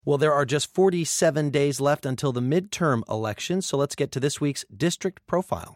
Well, there are just 47 days left until the midterm election, so let's get to this week's District Profile.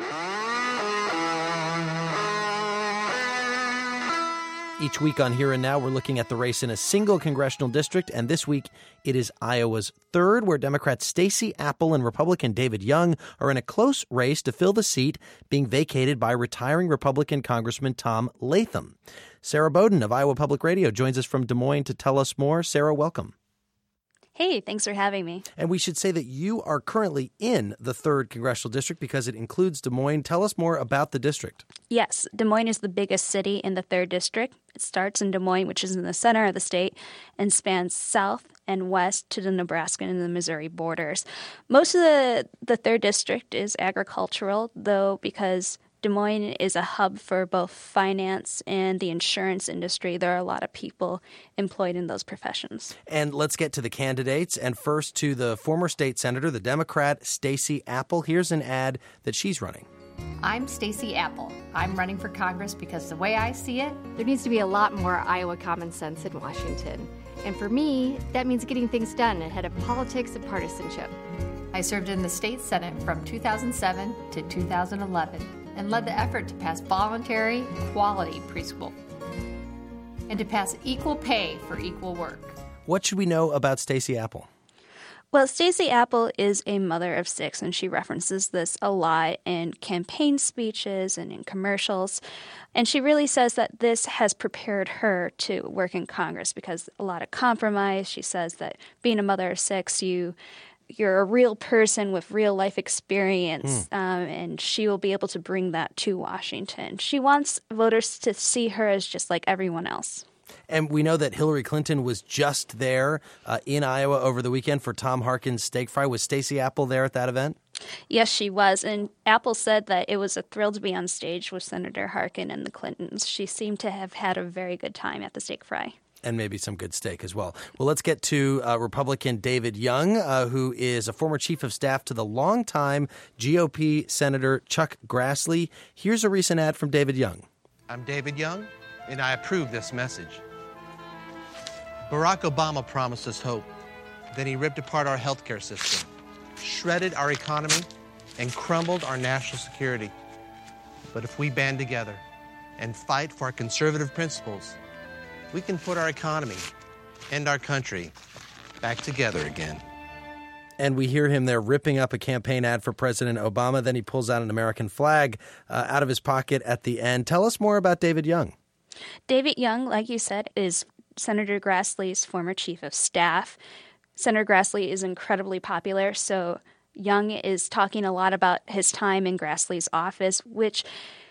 Each week on Here and Now, we're looking at the race in a single congressional district, and this week it is Iowa's 3rd, where Democrat Stacey Apple and Republican David Young are in a close race to fill the seat being vacated by retiring Republican Congressman Tom Latham. Sarah Bowden of Iowa Public Radio joins us from Des Moines to tell us more. Sarah, welcome. Hey, thanks for having me. And we should say that you are currently in the 3rd Congressional District because it includes Des Moines. Tell us more about the district. Yes, Des Moines is the biggest city in the 3rd District. It starts in Des Moines, which is in the center of the state, and spans south and west to the Nebraska and the Missouri borders. Most of the 3rd District is agricultural, though, because Des Moines is a hub for both finance and the insurance industry. There are a lot of people employed in those professions. And let's get to the candidates. And first to the former state senator, the Democrat Stacey Apple. Here's an ad that she's running. I'm Stacey Apple. I'm running for Congress because the way I see it, there needs to be a lot more Iowa common sense in Washington. And for me, that means getting things done ahead of politics and partisanship. I served in the state Senate from 2007 to 2011 and led the effort to pass voluntary quality preschool and to pass equal pay for equal work. What should we know about Stacey Apple? Well, Stacey Apple is a mother of 6, and she references this a lot in campaign speeches and in commercials. And she really says that this has prepared her to work in Congress because a lot of compromise. She says that being a mother of 6, you're a real person with real life experience, and she will be able to bring that to Washington. She wants voters to see her as just like everyone else. And we know that Hillary Clinton was just there in Iowa over the weekend for Tom Harkin's steak fry. Was Stacey Apple there at that event? Yes, she was. And Apple said that it was a thrill to be on stage with Senator Harkin and the Clintons. She seemed to have had a very good time at the steak fry. And maybe some good steak as well. Well, let's get to Republican David Young, who is a former chief of staff to the longtime GOP Senator Chuck Grassley. Here's a recent ad from David Young. I'm David Young, and I approve this message. Barack Obama promised us hope. Then he ripped apart our healthcare system, shredded our economy, and crumbled our national security. But if we band together and fight for our conservative principles, we can put our economy and our country back together again. And we hear him there ripping up a campaign ad for President Obama. Then he pulls out an American flag out of his pocket at the end. Tell us more about David Young. David Young, like you said, is Senator Grassley's former chief of staff. Senator Grassley is incredibly popular, so Young is talking a lot about his time in Grassley's office, which,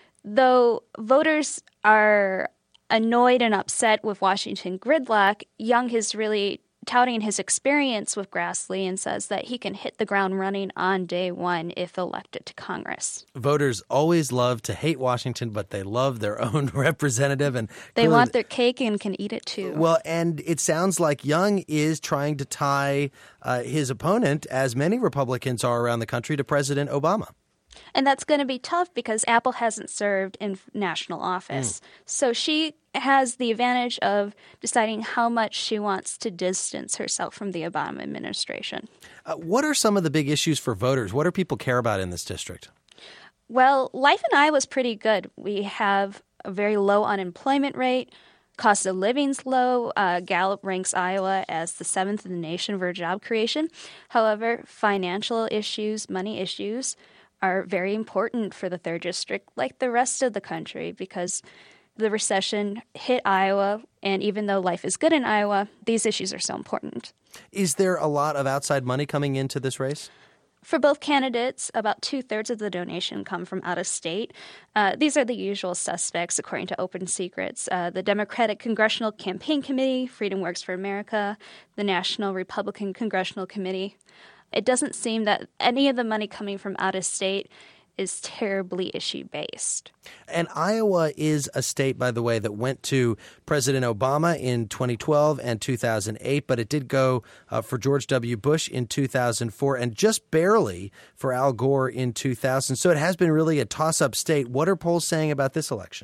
though voters are annoyed and upset with Washington gridlock, Young is really touting his experience with Grassley and says that he can hit the ground running on day one if elected to Congress. Voters always love to hate Washington, but they love their own representative. And they want their cake and can eat it too. Well, and it sounds like Young is trying to tie his opponent, as many Republicans are around the country, to President Obama. And that's going to be tough because Apple hasn't served in national office. So she has the advantage of deciding how much she wants to distance herself from the Obama administration. What are some of the big issues for voters? What do people care about in this district? Well, life in Iowa is pretty good. We have a very low unemployment rate. Cost of living's low. Gallup ranks Iowa as the 7th in the nation for job creation. However, financial issues, money issues, are very important for the 3rd District, like the rest of the country, because the recession hit Iowa, and even though life is good in Iowa, these issues are so important. Is there a lot of outside money coming into this race? For both candidates, about 2/3 of the donation come from out of state. These are the usual suspects, according to Open Secrets. The Democratic Congressional Campaign Committee, Freedom Works for America, the National Republican Congressional Committee. It doesn't seem that any of the money coming from out of state is terribly issue-based. And Iowa is a state, by the way, that went to President Obama in 2012 and 2008, but it did go for George W. Bush in 2004 and just barely for Al Gore in 2000. So it has been really a toss-up state. What are polls saying about this election?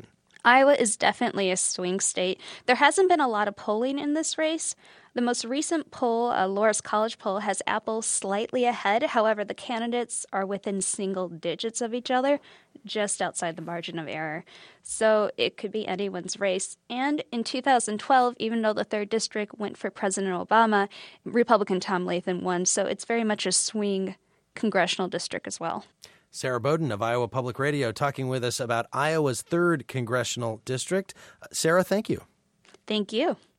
Iowa is definitely a swing state. There hasn't been a lot of polling in this race. The most recent poll, Loras College poll, has Apple slightly ahead. However, the candidates are within single digits of each other, just outside the margin of error. So it could be anyone's race. And in 2012, even though the 3rd District went for President Obama, Republican Tom Latham won. So it's very much a swing congressional district as well. Sarah Bowden of Iowa Public Radio talking with us about Iowa's 3rd congressional district. Sarah, thank you. Thank you.